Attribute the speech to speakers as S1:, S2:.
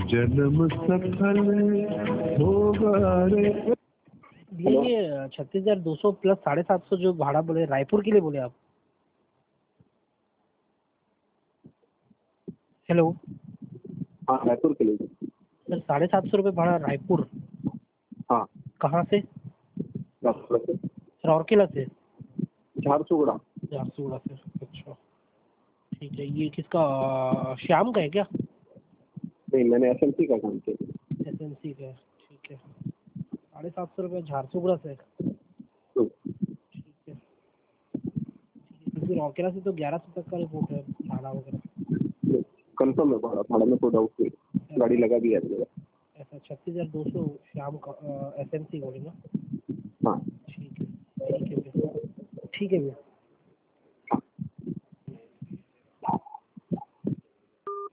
S1: जन्म सफल होगा रे।
S2: ये 36,200 प्लस 750 जो भाड़ा बोले रायपुर के लिए बोले आप? हेलो
S3: हाँ, रायपुर के लिए
S2: सर, 750 रुपये भाड़ा रायपुर।
S3: हाँ।
S2: कहाँ से?
S3: रायपुर से
S2: राउरकेला से?
S3: झारसुगुड़ा।
S2: झारसुगुड़ा से, अच्छा ठीक है। ये किसका, श्याम का है क्या?
S3: नहीं, मैंने एसएमसी का काम किया।
S2: एसएमसी का है, ठीक है। 750 रुपये झारसुगुड़ा से, ठीक है। क्योंकि राउरकेला से तो 1100 तक का रिपोर्ट है भाड़ा वगैरह।
S3: कंफर्म है भाड़ा में कोई डाउट नहीं, गाड़ी लगा भी है मेरा।
S2: ऐसा 36,200 शाम का एसएमसी बोलेगा।
S3: हाँ
S2: ठीक है, ठीक है भैया, ठीक है भैया।